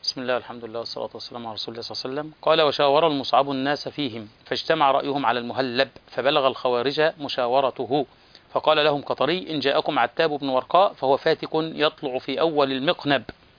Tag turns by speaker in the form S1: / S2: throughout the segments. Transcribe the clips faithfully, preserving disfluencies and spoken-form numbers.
S1: بسم الله والحمد لله والصلاة والسلام على رسول الله صلى الله عليه وسلم. قال: وشاور المصعب الناس فيهم فاجتمع رأيهم على المهلب، فبلغ الخوارج مشاورته، فقال لهم قطري: إن جاءكم عتاب بن ورقاء فهو فاتك يطلع في أول المقنب،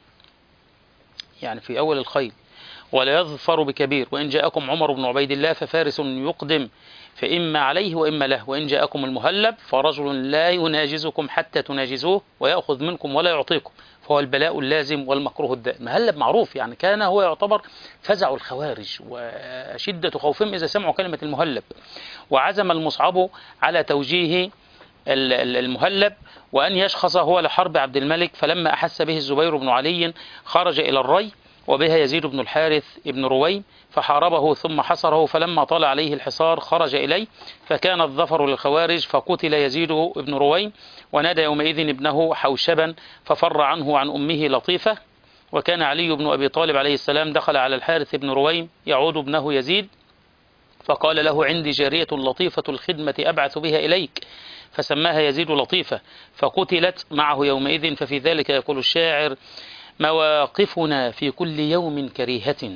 S1: يعني في أول الخيل، ولا يظفر بكبير. وإن جاءكم عمر بن عبيد الله ففارس يقدم، فإما عليه وإما له. وإن جاءكم المهلب فرجل لا يناجزكم حتى تناجزوه، ويأخذ منكم ولا يعطيكم، فهو البلاء اللازم والمكروه الدائم. مهلب معروف، يعني كان هو يعتبر فزع الخوارج وشدة خوفهم إذا سمعوا كلمة المهلب. وعزم المصعب على توجيه المهلب وأن يشخص هو لحرب عبد الملك، فلما أحس به الزبير بن علي خرج إلى الري، وبها يزيد بن الحارث بن رويم، فحاربه ثم حصره، فلما طال عليه الحصار خرج إليه، فكان الظفر للخوارج، فقتل يزيد بن رويم. ونادى يومئذ ابنه حوشبا ففر عنه عن أمه لطيفة. وكان علي بن أبي طالب عليه السلام دخل على الحارث بن رويم يعود ابنه يزيد، فقال له: عندي جارية لطيفة الخدمة أبعث بها إليك، فسماها يزيد لطيفة، فقتلت معه يومئذ. ففي ذلك يقول الشاعر: مواقفنا في كل يوم كريهة،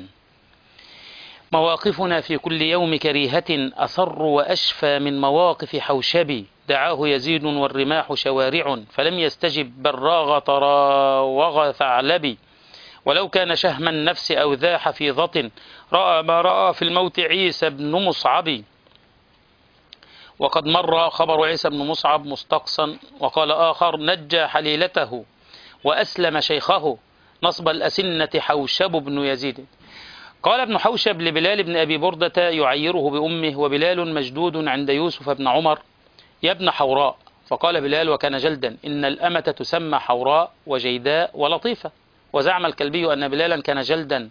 S1: مواقفنا في كل يوم كريهة، أصر وأشفى من مواقف حوشبي، دعاه يزيد والرماح شوارع، فلم يستجب بل راغ طراوغ ثعلبي، ولو كان شهم النفس أو ذا حفيظة، رأى ما رأى في الموت عيسى بن مصعب. وقد مر خبر عيسى بن مصعب مستقصا. وقال آخر: نجى حليلته وأسلم شيخه، نصب الأسنة حوشب بن يزيد. قال ابن حوشب لبلال بن أبي بردة يعيره بأمه، وبلال مجدود عند يوسف بن عمر: يا ابن حوراء. فقال بلال وكان جلدا: إن الأمة تسمى حوراء وجيداء ولطيفة. وزعم الكلبي أن بلالا كان جلدا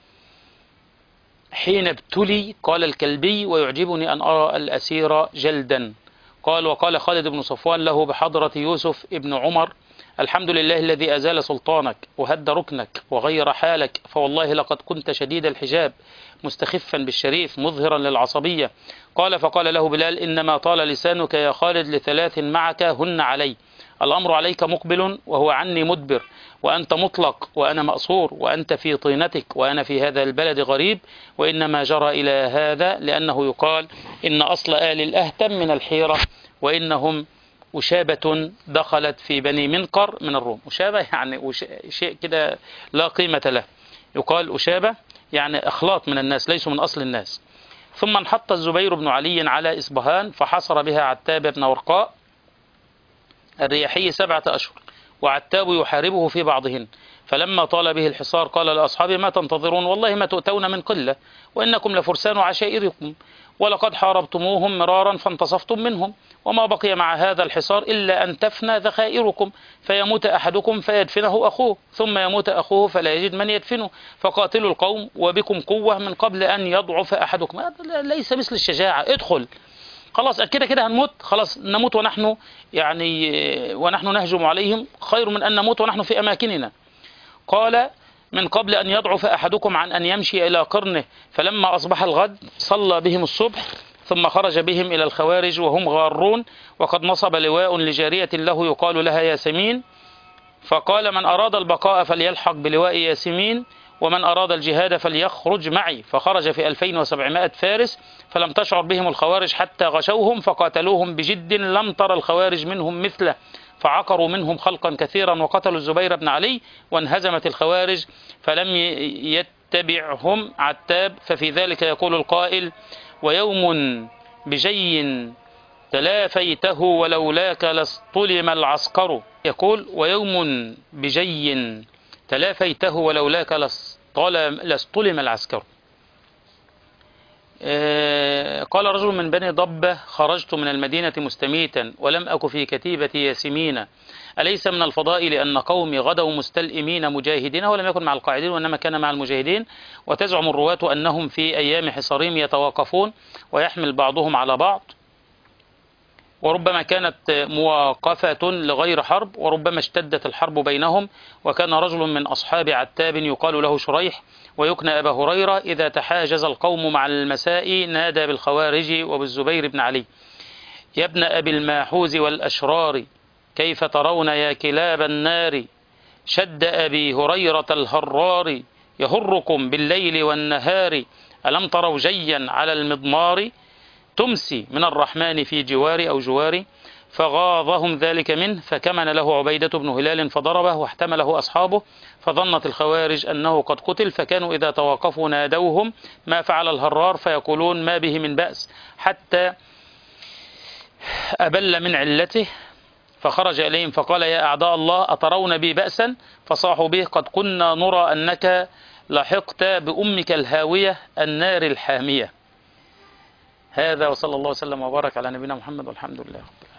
S1: حين ابتلي. قال الكلبي: ويعجبني أن أرى الأسير جلدا. قال: وقال خالد بن صفوان له بحضرة يوسف ابن عمر: الحمد لله الذي أزال سلطانك وهد ركنك وغير حالك، فوالله لقد كنت شديد الحجاب مستخفا بالشريف مظهرا للعصبية. قال: فقال له بلال: إنما طال لسانك يا خالد لثلاث معك هن علي: الأمر عليك مقبل وهو عني مدبر، وأنت مطلق وأنا مأسور، وأنت في طينتك وأنا في هذا البلد غريب. وإنما جرى إلى هذا لأنه يقال إن أصل آل الأهتم من الحيرة، وإنهم أشابة دخلت في بني منقر من الروم. أشابة يعني شيء كده لا قيمة له، يقال أشابة يعني أخلاط من الناس، ليسوا من أصل الناس. ثم انحط الزبير بن علي على إصبهان فحصر بها عتاب بن ورقاء الرياحي سبعة أشهر، وعتاب يحاربه في بعضهن. فلما طال به الحصار قال لأصحابه: ما تنتظرون؟ والله ما تؤتون من قلة، وإنكم لفرسان عشائركم، ولقد حاربتموهم مرارا فانتصفتم منهم، وما بقي مع هذا الحصار إلا أن تفنى ذخائركم، فيموت أحدكم فيدفنه أخوه، ثم يموت أخوه فلا يجد من يدفنه، فقاتلوا القوم وبكم قوة من قبل أن يضعف أحدكم. ليس مثل الشجاعة، ادخل خلاص، كده كده هنموت، خلاص نموت ونحن يعني ونحن نهجم عليهم خير من أن نموت ونحن في أماكننا. قال: من قبل أن يضعف أحدكم عن أن يمشي إلى قرنه. فلما أصبح الغد صلى بهم الصبح، ثم خرج بهم إلى الخوارج وهم غارون، وقد نصب لواء لجارية له يقال لها ياسمين، فقال: من أراد البقاء فليلحق بلواء ياسمين، ومن أراد الجهاد فليخرج معي. فخرج في ألفين وسبعمائة فارس، فلم تشعر بهم الخوارج حتى غشوهم فقاتلوهم بجد لم ترى الخوارج منهم مثله، فعقروا منهم خلقا كثيرا وقتلوا الزبير بن علي، وانهزمت الخوارج فلم يتبعهم عتاب. ففي ذلك يقول القائل: ويوم بجي تلافيته ولولاك لاصطلم العسكر. يقول: ويوم بجي تلافيته ولولاك لاصطلم العسكر. قال رجل من بني ضبة: خرجت من المدينة مستميتا ولم أك في كتيبة ياسمين، أليس من الفضائل أن قومي غدوا مستلئمين مجاهدين؟ ولم يكن مع القاعدين وإنما كان مع المجاهدين. وتزعم الرواة أنهم في أيام حصارهم يتواقفون ويحمل بعضهم على بعض، وربما كانت مواقفة لغير حرب، وربما اشتدت الحرب بينهم. وكان رجل من أصحاب عتاب يقال له شريح ويكنى أبا هريرة إذا تحاجز القوم مع المساء نادى بالخوارج وبالزبير بن علي: يا ابن أبي الماحوز والأشرار، كيف ترون يا كلاب النار؟ شد أبي هريرة الهرار، يهركم بالليل والنهار ألم تروا جيا على المضمار تمسي من الرحمن في جواري أو جواري فغاضهم ذلك منه فكمن له عبيدة بن هلال فضربه واحتمله أصحابه فظنت الخوارج أنه قد قتل فكانوا إذا توقفوا نادوهم ما فعل الهرار فيقولون ما به من بأس حتى أبل من علته فخرج إليهم فقال يا أعداء الله أترون بي بأسا فصاحوا به قد كنا نرى أنك لحقت بأمك الهاوية النار الحامية. هذا وصلى الله وسلم وبارك على نبينا محمد والحمد لله رب العالمين.